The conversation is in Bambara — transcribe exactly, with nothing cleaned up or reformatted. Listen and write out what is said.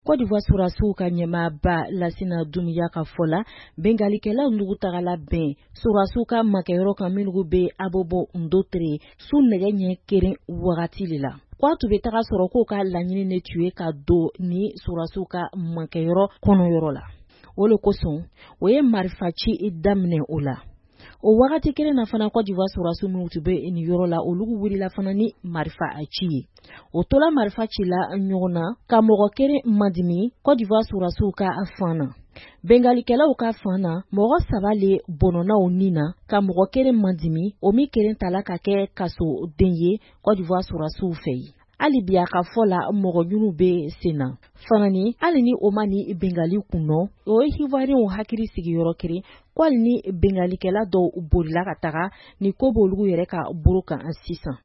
Côte d'Ivoire surasiw ka ɲɛmaaba Lasina Dumbia ka fɔ la bengalikɛlaw nugu tagala bɛn surasiw ka makɛyɔrɔ kan minnugu bɛ Abobo Ndotere su nɛgɛ ɲɛ keren wagati de la. Kwa tun bɛ taga sɔrɔ k'o ka laɲini ne tun ye ka don ni surasiw ka makɛyɔrɔ kɔnɔyɔrɔ la. O le kosɔn o ye marifa ci daminɛ o la. O wagati kelen na fana Côte d'Ivoire surasiw minnu tun bɛ nin yɔrɔ la olu wulila fana ni marifa a ci ye. O tola marifa ci la ɲɔgɔn na ka mɔgɔ kelen mandimi Côte d'Ivoire surasiw ka fan na. Bengalikɛlaw ka fan na mɔgɔ saba le bɔnɔnaw ni na ka mɔgɔ kelen mandimi o min kelen tala ka kɛ kaso den ye Côte d'Ivoire surasiw fɛ ye. Hali bi a ka fɔ la mɔgɔ ɲunu bɛ sen na. Fanani hali ni o ma ni bengali kunnɔ o ye Ivoirienw hakili sigiyɔrɔ kelen ko hali ni bengalikɛla dɔw bolila ka taga ni ko b'olu yɛrɛ ka bolo kan sisan.